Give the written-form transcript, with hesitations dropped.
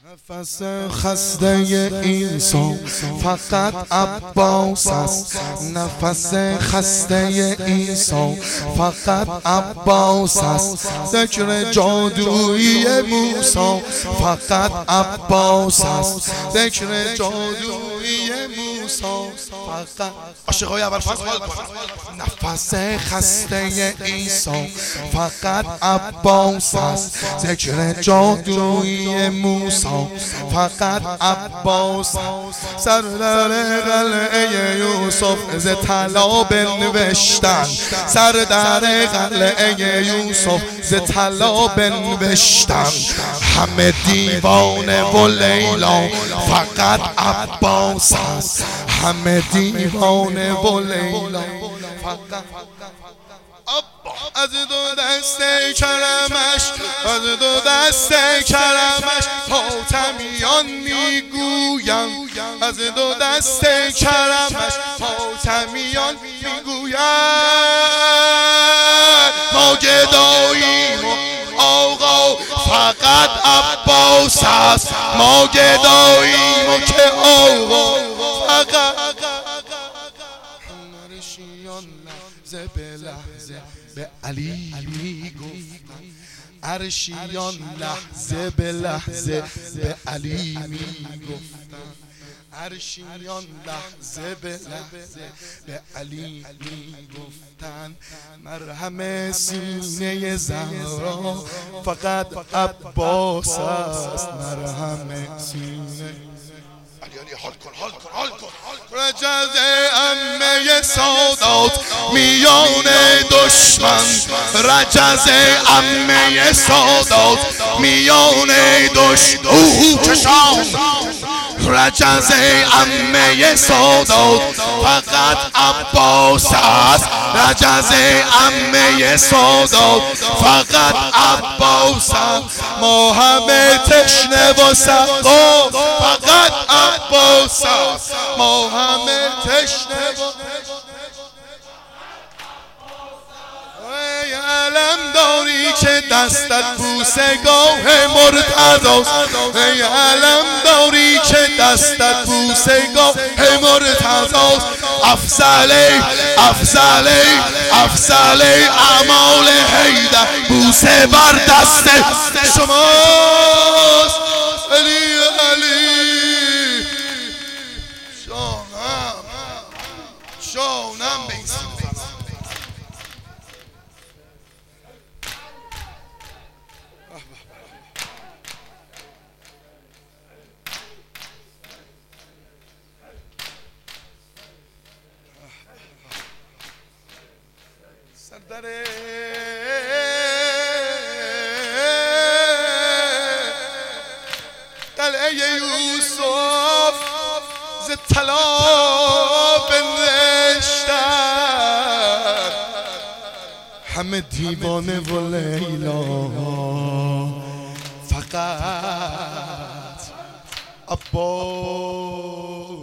نفس خسته عیسی فقط عباس است. نفس خسته عیسی فقط عباس است. ذکر جادویی موسی فقط عباس است. ذکر جادویی موسی فقط عاشقای اول فصل حال کن. نفس خسته عیسی فقط عباس است. ذکر جادویی موسی فقط عباس. سر در قلعه یوسف ز طلا بنوشتن. سر در قلعه یوسف ز طلا بنوشتن. همه دیوانه و لیلا فقط عباس است. همه دیوانه و لیلا فقط از دو دست کرمش، از دو دست کرمش حاتمیان میگویم. از دو دست کرمش حاتمیان میگویم. ما گداییم و آقا فقط عباس است. ما گداییم و که آقا فقط لحظه به لحظه به علی میگفتن. عرشیان لحظه به لحظه به علی میگفتن. عرشیان لحظه به لحظه به علی میگفتن. مرهم سینه زهرا فقط عباس است. مرهم سینه حال کن. رجز عمه سادات میان دشمن. رجز عمه سادات میان دشمن. رجز عمه سادات فقط عباس است. رجز عمه سادات فقط عباس است. ما همه تشنه و سقا فقط عباس است. ما همه تشنه و علم داری که دستت بوسگاه مرتضاست. ای علم داری که دستت بوسگاه مرتضاست. افضل اعمال حیدر بوسه بر دست شماست. علی شانم بیسیم. سردر قلعه یوسف ز طلا بنوشتن. همه دیوانه و لیلا فقط عباس.